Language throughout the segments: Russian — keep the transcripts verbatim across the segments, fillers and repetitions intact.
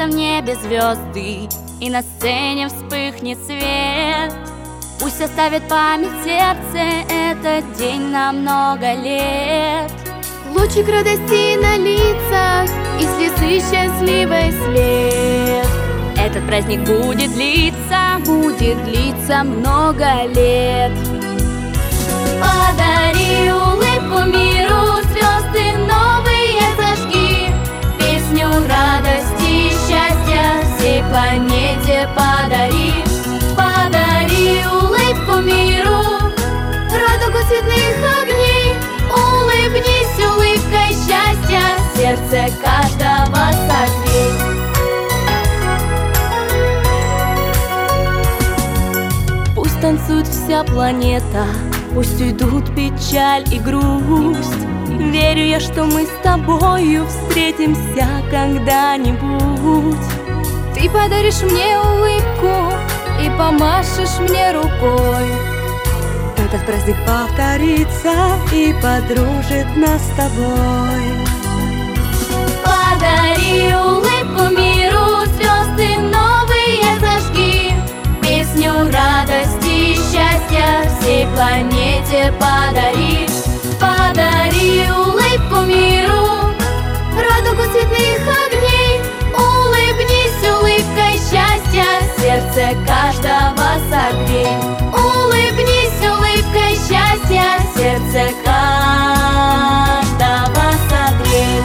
в небе звезды, и на сцене вспыхнет свет. Пусть оставит память сердце этот день на много лет. Лучик радости на лицах, и слезы счастливый след. Этот праздник будет длиться, будет длиться много лет. Подари улыбку миру, звезды новые зажги, песню радости и счастья всей планете подари. Подари улыбку миру, радугу цветных огней, улыбнись улыбкой счастья, сердце каждого согрей. Пусть танцует вся планета, пусть уйдут печаль и грусть. Верю я, что мы с тобою встретимся когда-нибудь. Ты подаришь мне улыбку и помашешь мне рукой. Этот праздник повторится и подружит нас с тобой. Подари улыбку миру, звезды новые зажги, песню радости и счастья всей планете подари. Подари улыбку миру, радугу цветных огней, улыбнись улыбкой счастья, сердце каждого согрей. Улыбнись улыбкой счастья, сердце каждого согрей.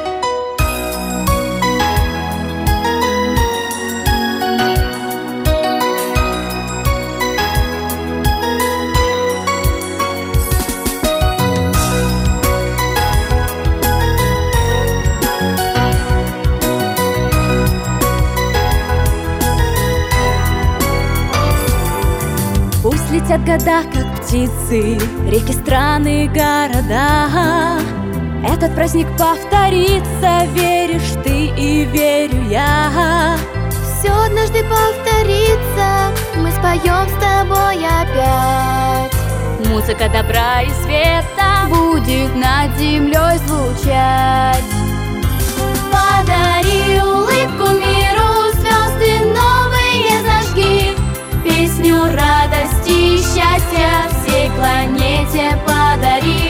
Пусть летят года, как птицы, реки, страны, города. Этот праздник повторится, веришь ты и верю я. Все однажды повторится, мы споем с тобой опять. Музыка добра и света будет над землей звучать. Подари улыбку миру, звезды новые зажги, песню радости и счастья всей планете подари.